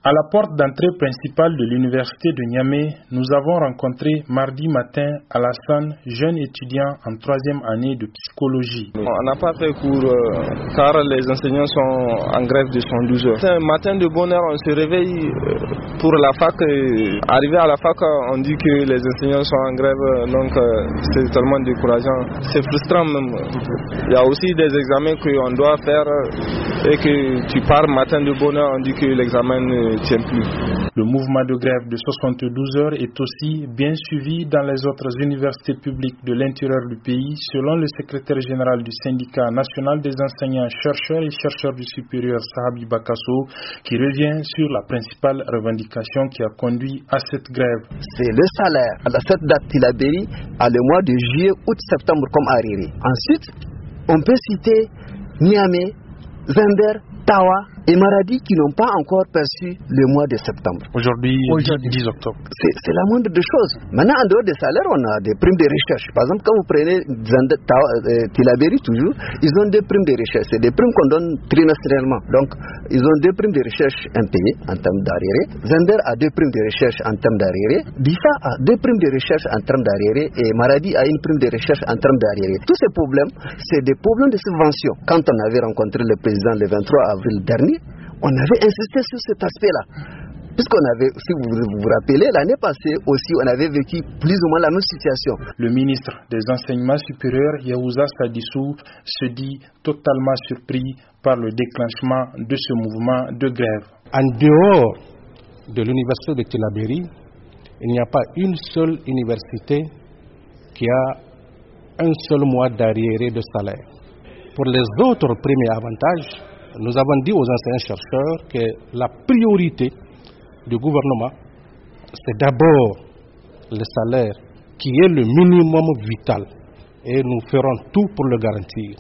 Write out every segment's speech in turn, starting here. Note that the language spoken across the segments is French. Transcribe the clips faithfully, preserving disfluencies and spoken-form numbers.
À la porte d'entrée principale de l'université de Niamey, nous avons rencontré mardi matin Alassane, jeune étudiant en troisième année de psychologie. On n'a pas fait cours euh, car les enseignants sont en grève de soixante-douze heures. C'est un matin de bonne heure, on se réveille euh, pour la fac. Et arrivé à la fac, on dit que les enseignants sont en grève, donc euh, c'est tellement décourageant. C'est frustrant même. Il y a aussi des examens qu'on doit faire et que tu pars matin de bonne heure, on dit que l'examen ne tient plus. Le mouvement de grève de soixante-douze heures est aussi bien suivi dans les autres universités publiques de l'intérieur du pays, selon le secrétaire général du syndicat national des enseignants, chercheurs et chercheurs du supérieur Sahabi Bakasso, qui revient sur la principale revendication qui a conduit à cette grève. C'est le salaire. À cette date, Tillabéri a le mois de juillet, août, septembre comme arriéré. Ensuite, on peut citer Niamey, Zender, Tawa et Maradi qui n'ont pas encore perçu le mois de septembre. Aujourd'hui, Aujourd'hui. dix octobre. C'est, c'est la moindre des choses. Maintenant, en dehors des salaires, on a des primes de recherche. Par exemple, quand vous prenez Zender, Tawa, euh, Tillabéri toujours, ils ont des primes de recherche. C'est des primes qu'on donne trimestriellement. Donc, ils ont deux primes de recherche impayées en termes d'arriérés. Zender a deux primes de recherche en termes d'arriérés. Difa a deux primes de recherche en termes d'arriérés. Et Maradi a une prime de recherche en termes d'arriérés. Tous ces problèmes, c'est des problèmes de subvention. Quand on avait rencontré le président le vingt-trois avril dernier, on avait insisté sur cet aspect-là. Puisqu'on avait, si vous vous, vous rappelez, l'année passée aussi, on avait vécu plus ou moins la même situation. Le ministre des Enseignements supérieurs, Yahouza Sadissou, se dit totalement surpris par le déclenchement de ce mouvement de grève. En dehors de l'université de Tillabéri, il n'y a pas une seule université qui a un seul mois d'arriéré de salaire. Pour les autres premiers avantages, nous avons dit aux enseignants-chercheurs que la priorité du gouvernement, c'est d'abord le salaire qui est le minimum vital et nous ferons tout pour le garantir.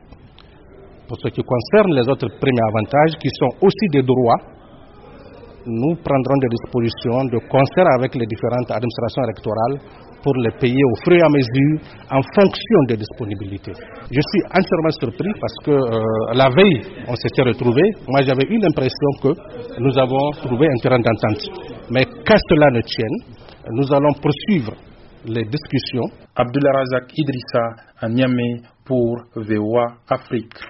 Pour ce qui concerne les autres premiers avantages qui sont aussi des droits, nous prendrons des dispositions de concert avec les différentes administrations électorales pour les payer au fur et à mesure en fonction des disponibilités. Je suis entièrement surpris parce que euh, la veille, on s'était retrouvés. Moi, j'avais eu l'impression que nous avons trouvé un terrain d'entente. Mais qu'à cela ne tienne, nous allons poursuivre les discussions. Abdullah Razak Idrissa à Niamey pour V O A Afrique.